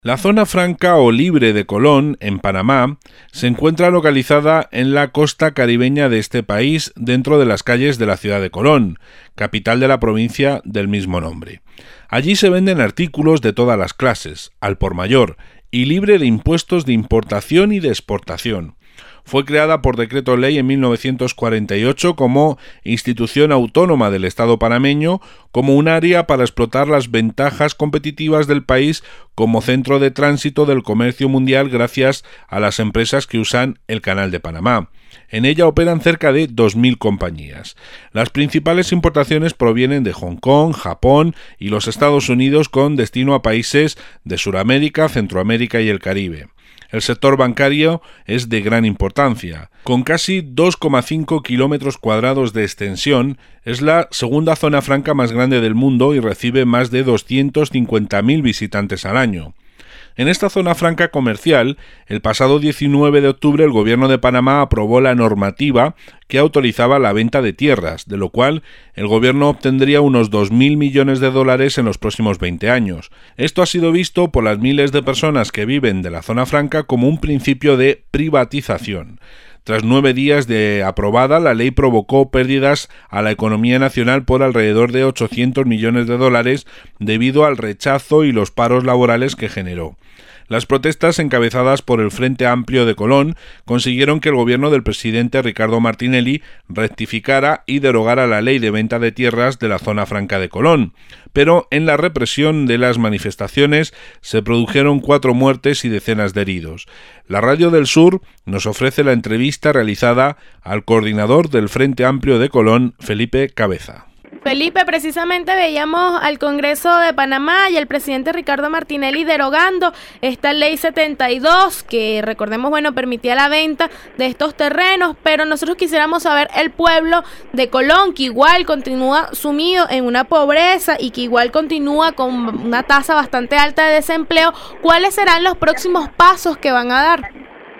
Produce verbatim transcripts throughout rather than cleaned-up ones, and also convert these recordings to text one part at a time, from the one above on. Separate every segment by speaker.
Speaker 1: La zona franca o libre de Colón, en Panamá, se encuentra localizada en la costa caribeña de este país, dentro de las calles de la ciudad de Colón, capital de la provincia del mismo nombre. Allí se venden artículos de todas las clases, al por mayor, y libre de impuestos de importación y de exportación. Fue creada por decreto ley en mil novecientos cuarenta y ocho como institución autónoma del Estado panameño, como un área para explotar las ventajas competitivas del país como centro de tránsito del comercio mundial gracias a las empresas que usan el Canal de Panamá. En ella operan cerca de dos mil compañías. Las principales importaciones provienen de Hong Kong, Japón y los Estados Unidos, con destino a países de Sudamérica, Centroamérica y el Caribe. El sector bancario es de gran importancia. Con casi dos coma cinco kilómetros cuadrados de extensión, es la segunda zona franca más grande del mundo y recibe más de doscientos cincuenta mil visitantes al año. En esta zona franca comercial, el pasado diecinueve de octubre el Gobierno de Panamá aprobó la normativa que autorizaba la venta de tierras, de lo cual el Gobierno obtendría unos dos mil millones de dólares en los próximos veinte años. Esto ha sido visto por las miles de personas que viven de la zona franca como un principio de privatización. Tras nueve días de aprobada, la ley provocó pérdidas a la economía nacional por alrededor de ochocientos millones de dólares debido al rechazo y los paros laborales que generó. Las protestas, encabezadas por el Frente Amplio de Colón, consiguieron que el gobierno del presidente Ricardo Martinelli rectificara y derogara la ley de venta de tierras de la zona franca de Colón. Pero en la represión de las manifestaciones se produjeron cuatro muertes y decenas de heridos. La Radio del Sur nos ofrece la entrevista realizada al coordinador del Frente Amplio de Colón, Felipe Cabeza.
Speaker 2: Felipe, precisamente veíamos al Congreso de Panamá y al presidente Ricardo Martinelli derogando esta ley setenta y dos, que recordemos, bueno, permitía la venta de estos terrenos, pero nosotros quisiéramos saber, el pueblo de Colón, que igual continúa sumido en una pobreza y que igual continúa con una tasa bastante alta de desempleo, ¿cuáles serán los próximos pasos que van a dar?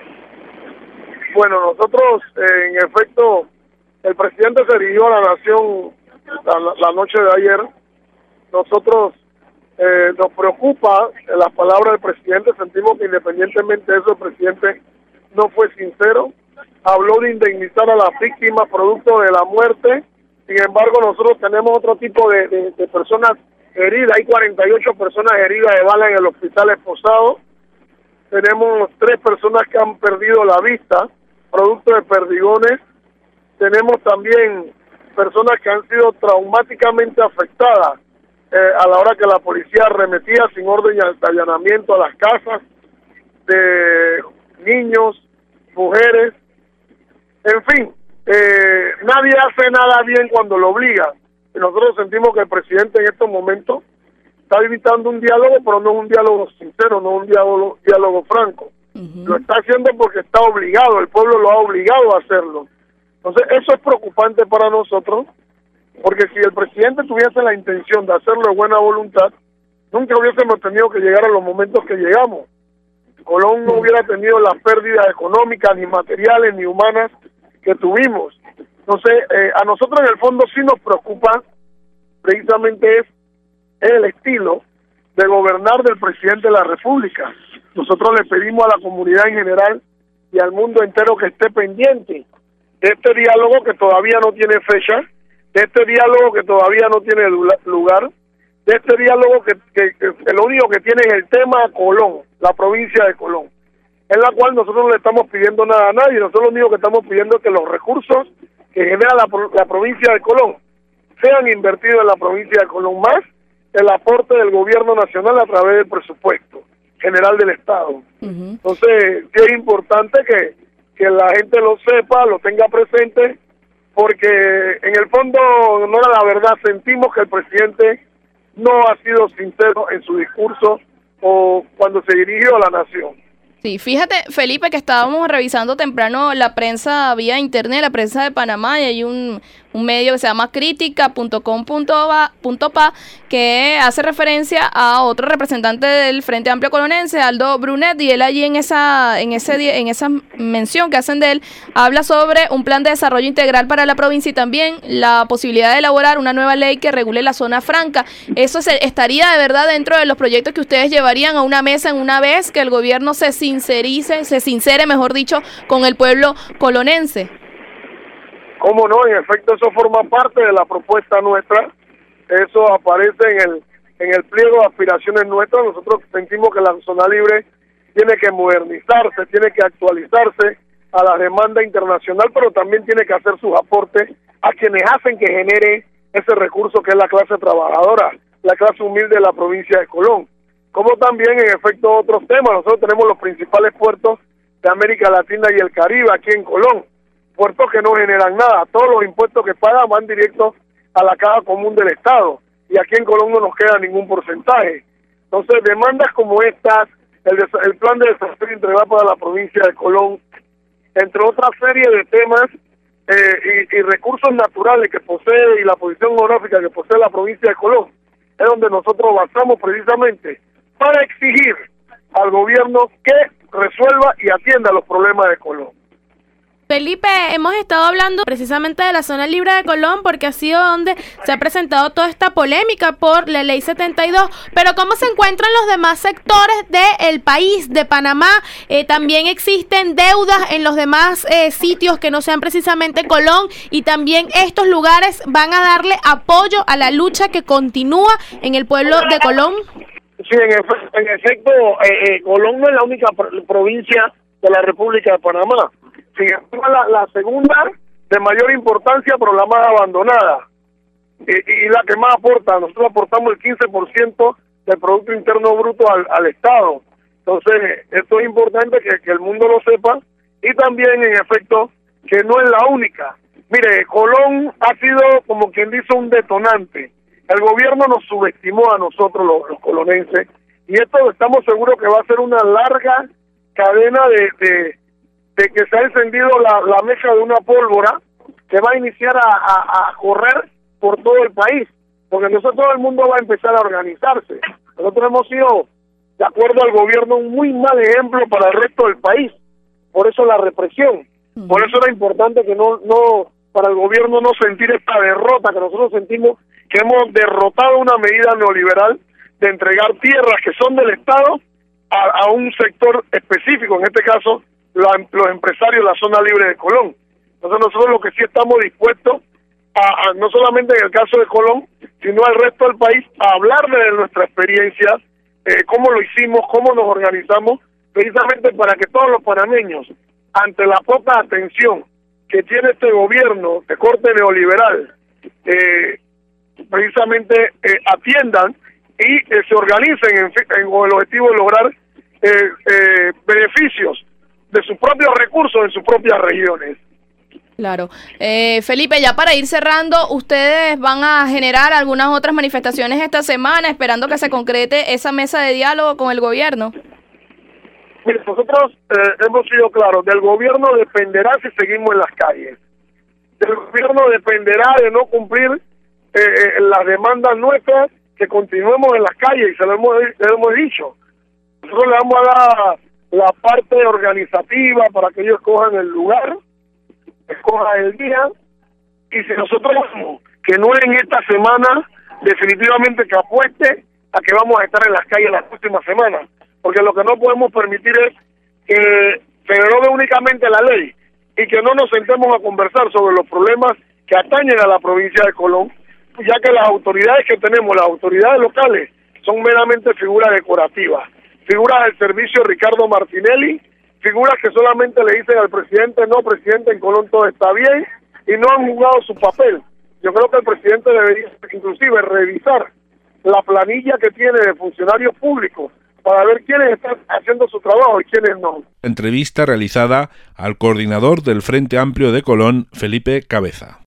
Speaker 3: Bueno, nosotros, eh, en efecto, el presidente se dirigió a la nación La, la noche de ayer. Nosotros eh, nos preocupa las palabras del presidente. Sentimos que independientemente de eso, el presidente no fue sincero. Habló de indemnizar a las víctimas producto de la muerte. Sin embargo, nosotros tenemos otro tipo de, de, de personas heridas. Hay cuarenta y ocho personas heridas de bala en el hospital Esposado. Tenemos tres personas que han perdido la vista producto de perdigones. Tenemos también personas que han sido traumáticamente afectadas eh, a la hora que la policía arremetía sin orden de allanamiento a las casas de niños, mujeres, en fin, eh, nadie hace nada bien cuando lo obliga, y nosotros sentimos que el presidente en estos momentos está evitando un diálogo, pero no es un diálogo sincero, no es un diálogo, diálogo franco. Uh-huh. Lo está haciendo porque está obligado, el pueblo lo ha obligado a hacerlo. Entonces, eso es preocupante para nosotros, porque si el presidente tuviese la intención de hacerlo de buena voluntad, nunca hubiésemos tenido que llegar a los momentos que llegamos. Colón no hubiera tenido las pérdidas económicas, ni materiales, ni humanas que tuvimos. Entonces, eh, a nosotros en el fondo sí nos preocupa, precisamente es el estilo de gobernar del presidente de la República. Nosotros le pedimos a la comunidad en general y al mundo entero que esté pendiente de este diálogo que todavía no tiene fecha, de este diálogo que todavía no tiene lugar, de este diálogo que, que, que lo único que tiene es el tema Colón, la provincia de Colón, en la cual nosotros no le estamos pidiendo nada a nadie. Nosotros lo único que estamos pidiendo es que los recursos que genera la, la provincia de Colón sean invertidos en la provincia de Colón, más el aporte del gobierno nacional a través del presupuesto general del Estado. Uh-huh. Entonces, sí es importante que que la gente lo sepa, lo tenga presente, porque en el fondo, no era la verdad, sentimos que el presidente no ha sido sincero en su discurso o cuando se dirigió a la nación.
Speaker 2: Sí, fíjate, Felipe, que estábamos revisando temprano la prensa vía internet, la prensa de Panamá, y hay un
Speaker 4: un medio que se llama crítica punto com punto pa, que hace referencia a otro representante del Frente Amplio Colonense, Aldo Brunet, y él allí en esa, en ese, en esa mención que hacen de él, habla sobre un plan de desarrollo integral para la provincia y también la posibilidad de elaborar una nueva ley que regule la zona franca. Eso se, estaría de verdad dentro de los proyectos que ustedes llevarían a una mesa en una vez que el gobierno se sincerice, se sincere, mejor dicho, con el pueblo colonense.
Speaker 3: ¿Cómo no? En efecto, eso forma parte de la propuesta nuestra. Eso aparece en el en el pliego de aspiraciones nuestras. Nosotros sentimos que la zona libre tiene que modernizarse, tiene que actualizarse a la demanda internacional, pero también tiene que hacer sus aportes a quienes hacen que genere ese recurso que es la clase trabajadora, la clase humilde de la provincia de Colón. Como también, en efecto, otros temas. Nosotros tenemos los principales puertos de América Latina y el Caribe aquí en Colón, puertos que no generan nada. Todos los impuestos que pagan van directos a la caja común del Estado, y aquí en Colón no nos queda ningún porcentaje. Entonces, demandas como estas, el, el plan de desarrollo integral para la provincia de Colón, entre otra serie de temas eh, y, y recursos naturales que posee y la posición geográfica que posee la provincia de Colón, es donde nosotros basamos precisamente para exigir al gobierno que resuelva y atienda los problemas de Colón.
Speaker 2: Felipe, hemos estado hablando precisamente de la zona libre de Colón porque ha sido donde se ha presentado toda esta polémica por la ley setenta y dos, pero ¿cómo se encuentran los demás sectores del país, de Panamá? Eh, también existen deudas en los demás eh, sitios que no sean precisamente Colón, y también estos lugares van a darle apoyo a la lucha que continúa en el pueblo de Colón.
Speaker 3: Sí, en, efe en efecto, eh, eh, Colón no es la única pro provincia de la República de Panamá. Sí, es la, la segunda de mayor importancia, pero la más abandonada y, y la que más aporta. Nosotros aportamos el quince por ciento del Producto Interno Bruto al, al Estado. Entonces, esto es importante que, que el mundo lo sepa, y también, en efecto, que no es la única. Mire, Colón ha sido, como quien dice, un detonante. El gobierno nos subestimó a nosotros, los, los colonenses, y esto estamos seguros que va a ser una larga cadena de... de de que se ha encendido la, la mecha de una pólvora que va a iniciar a, a, a correr por todo el país, porque entonces todo el mundo va a empezar a organizarse. Nosotros hemos sido, de acuerdo al gobierno, un muy mal ejemplo para el resto del país, por eso la represión, uh-huh. Por eso era importante que no, no, para el gobierno no sentir esta derrota, que nosotros sentimos que hemos derrotado una medida neoliberal de entregar tierras que son del Estado a, a un sector específico, en este caso los empresarios de la zona libre de Colón. Entonces nosotros lo que sí estamos dispuestos a, a no solamente en el caso de Colón, sino al resto del país, a hablar de nuestra experiencia, eh, cómo lo hicimos, cómo nos organizamos, precisamente para que todos los panameños, ante la poca atención que tiene este gobierno de corte neoliberal, eh, precisamente eh, atiendan y eh, se organicen en, en, con el objetivo de lograr eh, eh, beneficios de sus propios recursos en sus propias regiones.
Speaker 4: Claro. Eh, Felipe, ya para ir cerrando, ¿ustedes van a generar algunas otras manifestaciones esta semana esperando que se concrete esa mesa de diálogo con el gobierno?
Speaker 3: Mire, nosotros eh, hemos sido claros, del gobierno dependerá si seguimos en las calles. Del gobierno dependerá de no cumplir eh, eh, las demandas nuestras, que continuemos en las calles, y se lo hemos, le hemos dicho. Nosotros le vamos a dar la parte organizativa para que ellos escojan el lugar, escojan el día, y si nosotros vemos que no es en esta semana, definitivamente que apueste a que vamos a estar en las calles las próximas semanas, porque lo que no podemos permitir es que se derogue únicamente la ley y que no nos sentemos a conversar sobre los problemas que atañen a la provincia de Colón, ya que las autoridades que tenemos, las autoridades locales, son meramente figuras decorativas, figuras del servicio Ricardo Martinelli, figuras que solamente le dicen al presidente, no, presidente, en Colón todo está bien, y no han jugado su papel. Yo creo que el presidente debería inclusive revisar la planilla que tiene de funcionarios públicos para ver quiénes están haciendo su trabajo y quiénes no.
Speaker 1: Entrevista realizada al coordinador del Frente Amplio de Colón, Felipe Cabeza.